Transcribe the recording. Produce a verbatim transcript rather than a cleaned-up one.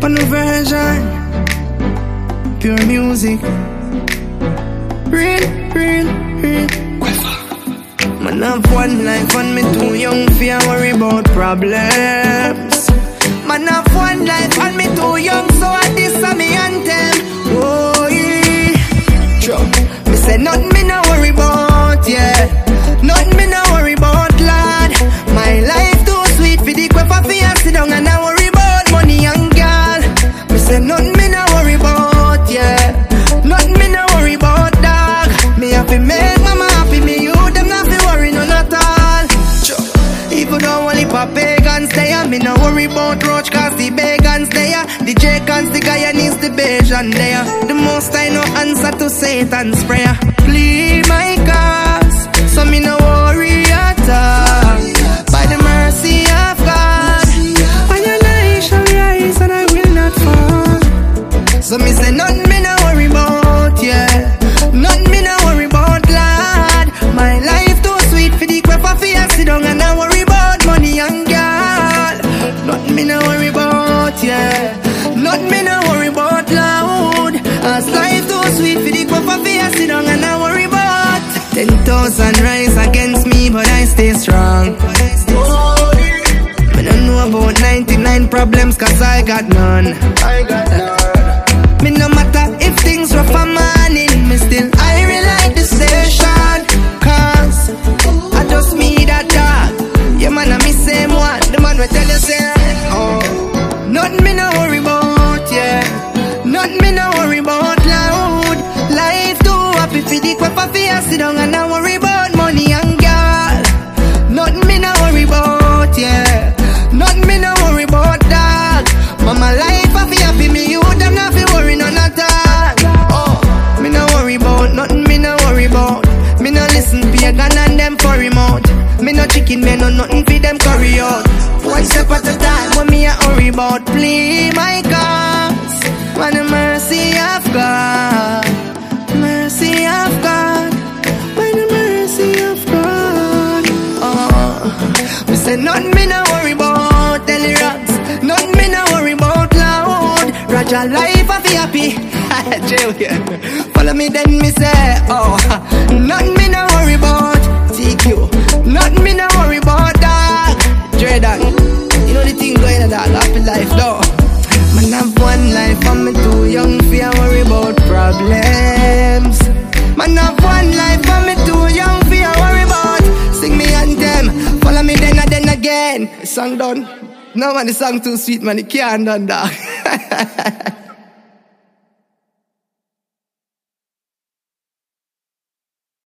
on the version. Pure music. Real, real, real. Man have one life and me too young for worry about problems. Man have one life and me too young, so I this a me anthem. Oh yeah. Sure. Me say nothing me no worry about, yeah. Nothing me no worry about, lad. My life too sweet for the quiff of fear. Sit down and I worry about money and girl. Me say nothing me no worry about, yeah. Nothing me no worry about, dog. Me happy make mama happy, me you them not fi worry none at all. Sure. Even though only for pagans there, me no worry about roach cause the pagans there. The Jacons, the Guyanese, the Bajan there. The most I know answer to Satan's prayer. Plead my cause, so me no worry at all. By the mercy of God, on your light shall rise and I will not fall. So me say nothing me no worry about, yeah. Nothing me no worry about, lad. My life too sweet for the quiff of fear. Sit down and I worry about money and girl. Nothing me no worry about, yeah. Nothing me no worry about, loud. As life too sweet for the quiff of fear. Sit down and I worry about. Ten thousand rise against me, but I stay strong. Me don't know about ninety-nine problems, cause I got none. I got none. Me no matter if things rough a morning, me still I relight the station. Cause I just me that dog. Yeah man, I me same one. The man will tell you say, oh, nothing me no worry about, yeah. Nothing me no worry about, loud. Life too happy for the quiff of fear. Sit down and I worry about money and girl. Nothing me no worry about, yeah. Nothing me no worry about, dog. Mama life happy happy, me you them not fi worry none at all. Oh, me no worry about, nothing me no worry about. Me no listen pagan and them for remote. Me no chicken, me no nothing for them curry out. One step at a time, what me a worry about. Please my cause, by the mercy of God. Mercy of God, by the mercy of God. Oh, me say nothing me no worry about. Tell the rocks, nothing me no worry about, loud. Raja life a fi happy. Follow me then me say, oh, nothing me no worry about. T Q, nothing me no worry about, dog. Jordan, you know the thing going on, dog. Happy life, though. Man have one life and me too young for worry about problems. Man have one life and me too young for worry about. Sing me anthem, follow me then and then again. The song done. No man, the song too sweet, man. It can't done, dog.